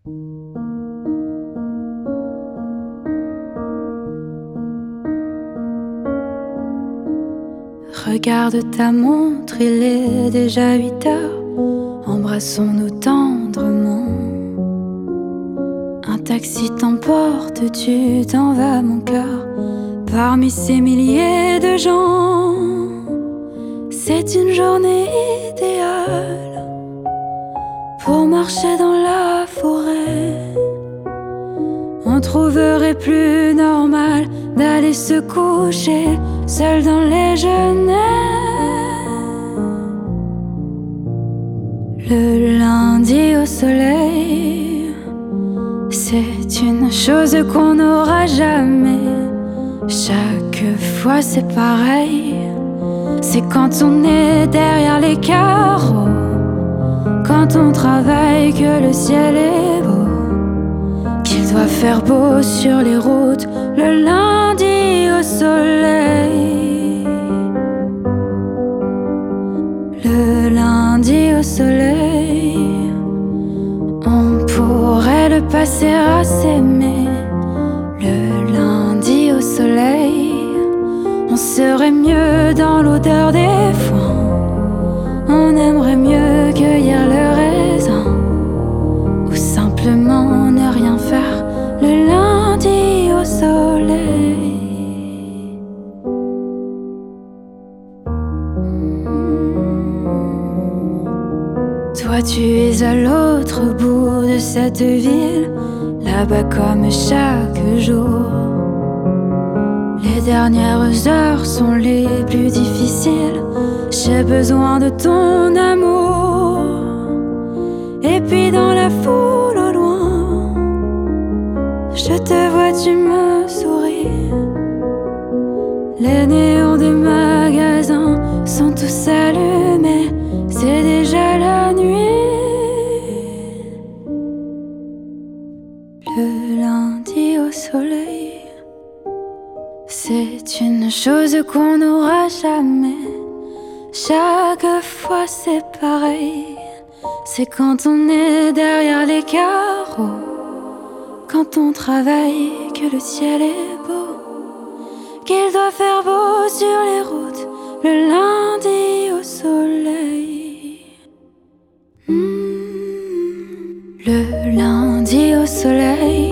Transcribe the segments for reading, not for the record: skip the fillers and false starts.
Regarde ta montre, il est déjà 8 heures. Embrassons-nous tendrement. Un taxi t'emporte, tu t'en vas mon cœur. Parmi ces milliers de gens, c'est une journée idéale pour marcher dans la forêt. On trouverait plus normal d'aller se coucher seul dans les genêts. Le lundi au soleil, c'est une chose qu'on n'aura jamais. Chaque fois c'est pareil. C'est quand on est derrière les carreaux, quand on travaille que le ciel est beau, qu'il doit faire beau sur les routes le lundi au soleil. Le lundi au soleil, on pourrait le passer à s'aimer. Le lundi au soleil, on serait mieux dans l'odeur des foins. On aimerait mieux cueillir le raisin, ou simplement ne rien faire le lundi au soleil. Toi tu es à l'autre bout de cette ville, là-bas comme chaque jour. Les dernières heures sont les plus difficiles. J'ai besoin de ton amour. Et puis dans la foule au loin, je te vois, tu me souris. Les néons des magasins sont tous allumés. C'est déjà la nuit. Le lundi au soleil, c'est une chose qu'on n'aura jamais. Chaque fois c'est pareil. C'est quand on est derrière les carreaux, quand on travaille que le ciel est beau, qu'il doit faire beau sur les routes le lundi au soleil. Le lundi au soleil,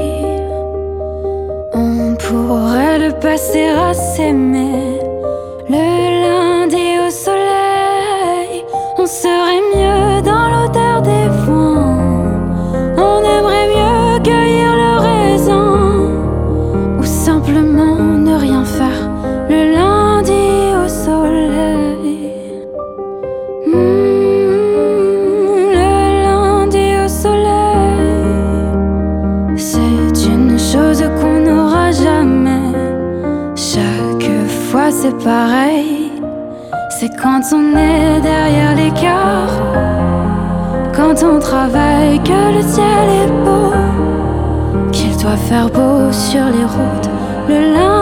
on pourrait le passer à s'aimer. Le lundi au soleil, on serait mieux dans l'odeur des foins. On aimerait mieux cueillir le raisin, ou simplement ne rien faire le lundi au soleil. Le lundi au soleil, c'est une chose qu'on n'aura jamais. Chaque fois c'est pareil. C'est quand on est derrière les carreaux, quand on travaille que le ciel est beau, qu'il doit faire beau sur les routes le lundi.